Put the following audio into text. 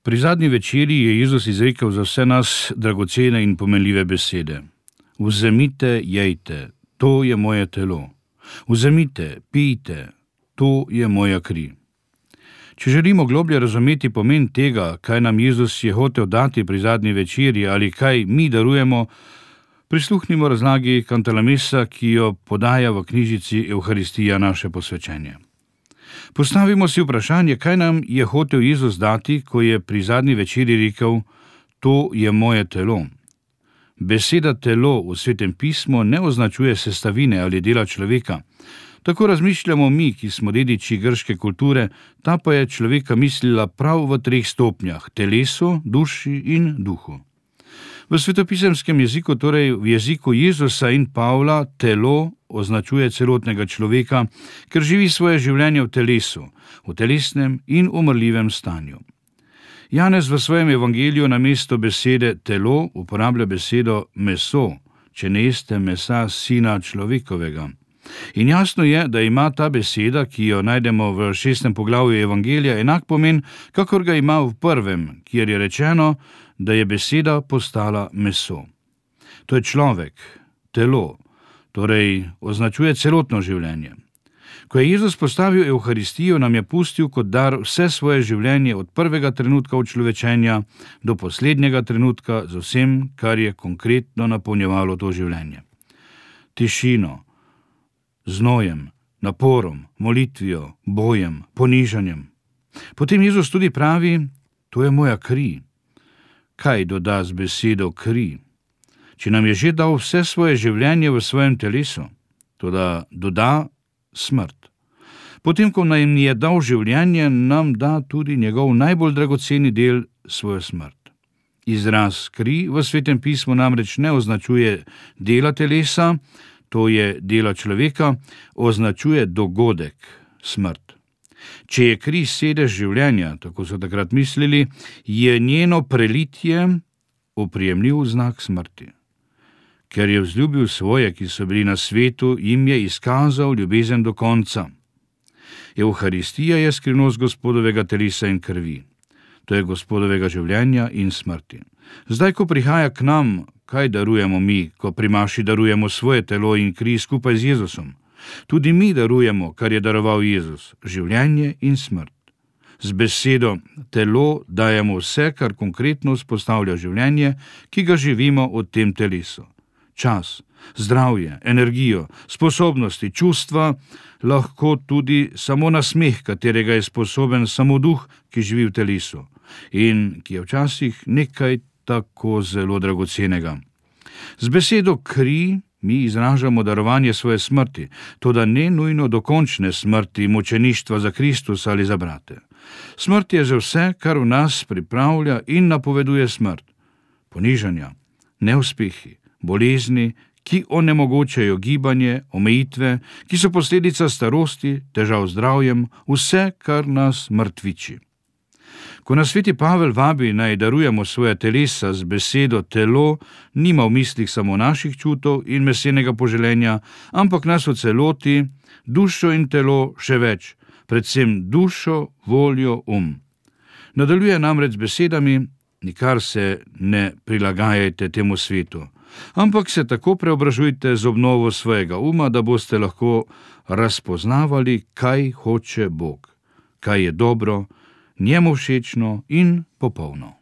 Pri zadnji večerji je Jezus izrekel za vse nas dragocene in pomenljive besede. Vzemite, jejte, to je moje telo. Vzemite, pijte, to je moja kri. Če želimo globlje razumeti pomen tega, kaj nam Jezus je hotel dati pri zadnji večerji ali kaj mi darujemo, prisluhnimo razlagi Kantalamesa, ki jo podaja v knjižici Evharistija naše posvečenje. Postavimo si vprašanje, kaj nam je hotel Jezus dati, ko je pri zadnji večerji rekel, to je moje telo. Beseda telo v Svetem pismu ne označuje sestavine ali dela človeka. Tako razmišljamo mi, ki smo dediči grške kulture, ta pa je človeka mislila prav v 3 stopnjah, telesu, duši in duhu. V svetopisemskem jeziku, torej v jeziku Jezusa in Pavla, telo označuje celotnega človeka, ker živi svoje življenje v telesu, v telesnem in umrljivem stanju. Janez v svojem evangeliju namesto besede telo uporablja besedo meso, če ne jeste mesa sina človekovega. In jasno je, da ima ta beseda, ki jo najdemo v 6. poglavju evangelija, enak pomen, kakor ga ima v 1., kjer je rečeno, da je beseda postala meso. To je človek, telo, torej označuje celotno življenje. Ko je Jezus postavil Evharistijo, nam je pustil kot dar vse svoje življenje od prvega trenutka učlovečenja do poslednjega trenutka z vsem, kar je konkretno napolnjevalo to življenje. Tišino, znojem, naporom, molitvijo, bojem, ponižanjem. Potem Jezus tudi pravi, to je moja kri. Kaj doda z besedo kri? Če nam je že dal vse svoje življenje v svojem telesu, toda doda smrt. Potem, ko nam je dal življenje, nam da tudi njegov najbolj dragoceni del, svojo smrt. Izraz kri v Svetem pismu namreč ne označuje dela telesa, to je dela človeka, označuje dogodek, smrt. Če je kri sedež življenja, tako so takrat mislili, je njeno prelitje oprijemljiv znak smrti. Ker je vzljubil svoje, ki so bili na svetu, jim je izkazal ljubezen do konca. Evharistija je skrivnost Gospodovega telesa in krvi. To je Gospodovega življenja in smrti. Zdaj, ko prihaja k nam, kaj darujemo mi, ko pri maši darujemo svoje telo in kri skupaj z Jezusom? Tudi mi darujemo, kar je daroval Jezus, življenje in smrt. Z besedo telo dajemo vse, kar konkretno vzpostavlja življenje, ki ga živimo v tem telesu. Čas, zdravje, energijo, sposobnosti, čustva, lahko tudi samo nasmeh, katerega je sposoben samo duh, ki živi v telesu in ki je včasih nekaj tako zelo dragocenega. Z besedo kri mi izražamo darovanje svoje smrti, toda ne nujno dokončne smrti, mučeništva za Kristusa ali za brate. Smrt je že vse, kar v nas pripravlja in napoveduje smrt. Ponižanja, neuspehi, bolezni, ki onemogočajo gibanje, omejitve, ki so posledica starosti, težav z zdravjem, vse, kar nas mrtviči. Ko nas sveti Pavel vabi, naj darujemo svoje telesa z besedo telo, nima v mislih samo naših čutov in mesenega poželenja, ampak nas v celoti, dušo in telo še več, predvsem dušo, voljo, Nadaljuje namreč z besedami, nikar se ne prilagajajte temu svetu, ampak se tako preobražujte z obnovo svojega uma, da boste lahko razpoznavali, kaj hoče Bog, kaj je dobro, njemu všečno in popolno.